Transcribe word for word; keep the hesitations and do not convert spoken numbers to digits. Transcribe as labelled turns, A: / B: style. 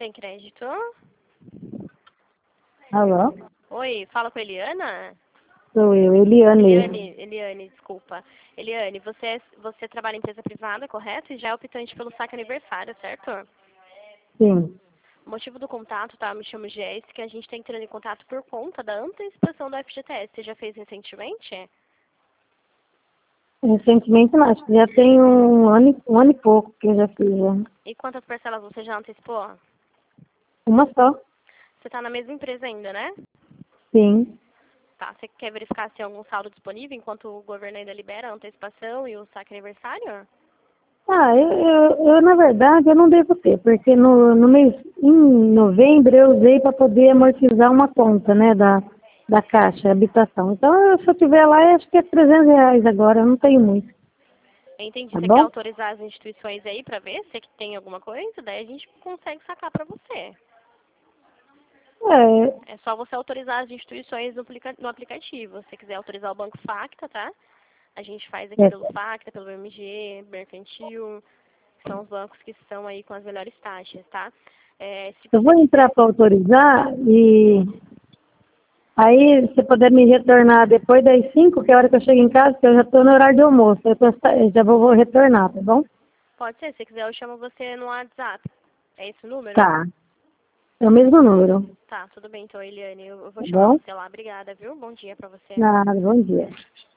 A: Tem crédito?
B: Alô?
A: Oi, fala com a Eliana?
B: Sou eu, Eliane.
A: Eliane, Eliane, desculpa. Eliane, você, é- você trabalha em empresa privada, correto? E já é optante pelo saque aniversário, certo?
B: Sim.
A: O motivo do contato, tá? Me chamo Jéssica, a gente está entrando em contato por conta da antecipação do F G T S. Você já fez recentemente?
B: Recentemente não, acho que já tem um ano, e- um ano e pouco que eu já fiz. Já.
A: E quantas parcelas você já antecipou?
B: Uma só?
A: Você está na mesma empresa ainda, né?
B: Sim.
A: Tá, você quer verificar se tem algum saldo disponível enquanto o governo ainda libera a antecipação e o saque aniversário?
B: Ah, eu, eu, eu, na verdade eu não devo ter, porque no, no mês, em novembro eu usei para poder amortizar uma conta, né, da, da Caixa Habitação. Então, eu, se eu tiver lá, eu acho que é trezentos reais agora, eu não tenho muito,
A: Entendi.
B: tá
A: Você quer
B: bom?
A: autorizar as instituições aí pra ver se tem alguma coisa? Daí a gente consegue sacar pra você.
B: É,
A: É só você autorizar as instituições no, aplica no aplicativo. Se você quiser autorizar o Banco Facta, tá? A gente faz aqui
B: é,
A: pelo Facta, pelo B M G, Mercantil. São os bancos que estão aí com as melhores taxas, tá? É, se
B: eu
A: você
B: vou entrar
A: quiser...
B: para autorizar e aí, se puder me retornar depois das cinco, que é a hora que eu chego em casa, que eu já estou no horário de almoço, eu, tô, eu já vou, vou retornar, tá bom?
A: Pode ser, se quiser eu chamo você no WhatsApp. É esse o número?
B: Tá, é o mesmo número,
A: Tá, tudo bem então, Eliane. Eu eu vou
B: tá
A: chamar
B: bom?
A: você lá. Obrigada, viu? Bom dia pra você.
B: Nada, bom dia.